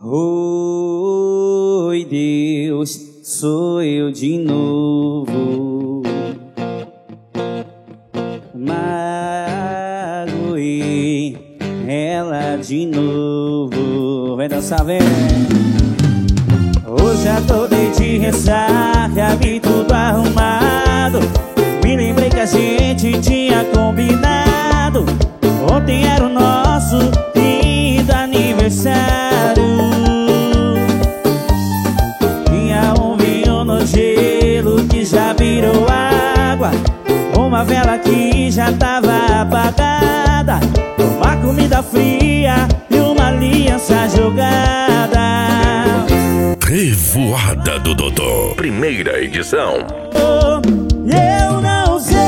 Oi, Deus, sou eu de novo. Magoei ela de novo. Vai dançar, vem. Hoje acordei de ressaca, vi tudo arrumado. Me lembrei que a gente tinha combinado. Ontem era o nosso lindo aniversário. Tinha um vinho no gelo que já virou água, uma vela que já tava apagada, uma comida fria e uma aliança jogada. Revoada do Dodô, primeira edição. Eu não sei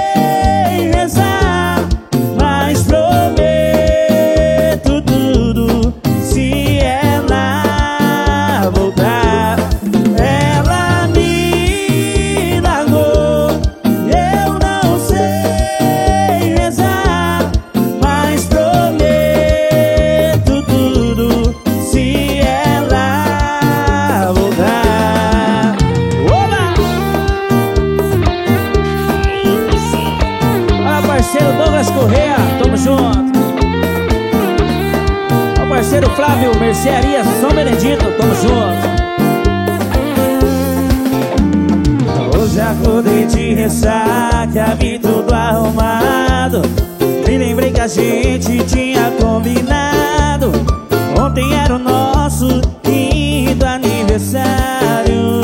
rezar, mas prometo tudo. Se ela voltar, ela me largou. Eu não sei rezar, mas prometo tudo. Se ela voltar. Olá! Olha, parceiro Douglas Correa, tamo junto. Olha o parceiro Flávio, Mercearia São Benedito, tamo junto. Hoje acordei de ressaca, vi tudo arrumado. Me lembrei que a gente tinha combinado. Ontem era o nosso lindo aniversário.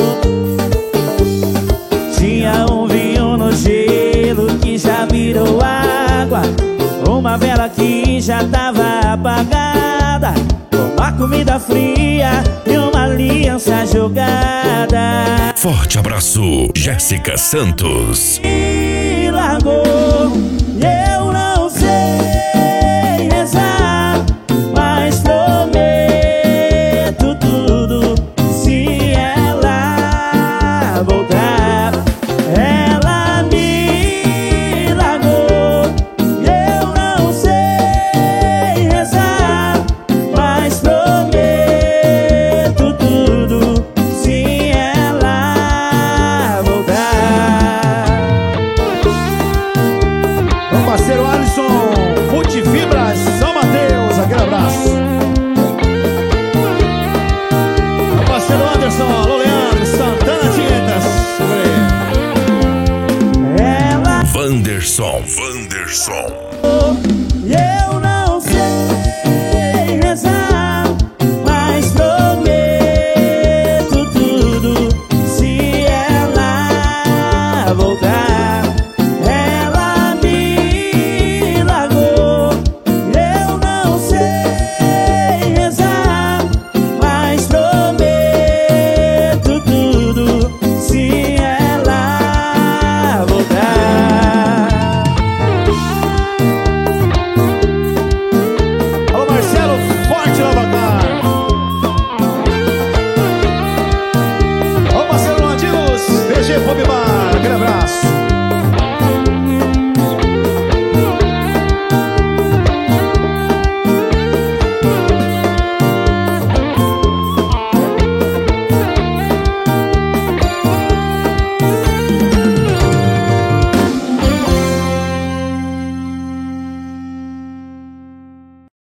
Tinha um vinho no gelo que já virou água, uma vela que já tava apagada, uma comida fria e uma aliança jogada. Forte abraço, Jéssica Santos. Me largou. Eu não sei rezar, mas prometo tudo. Se ela voltar, ela me largou. Eu não sei rezar, mas prometo tudo. Se ela voltar. Meu parceiro Alisson, Multifibras, São Mateus, aquele abraço. Meu parceiro Anderson, alô Leandro, Santana Tintas. Ela Wanderson.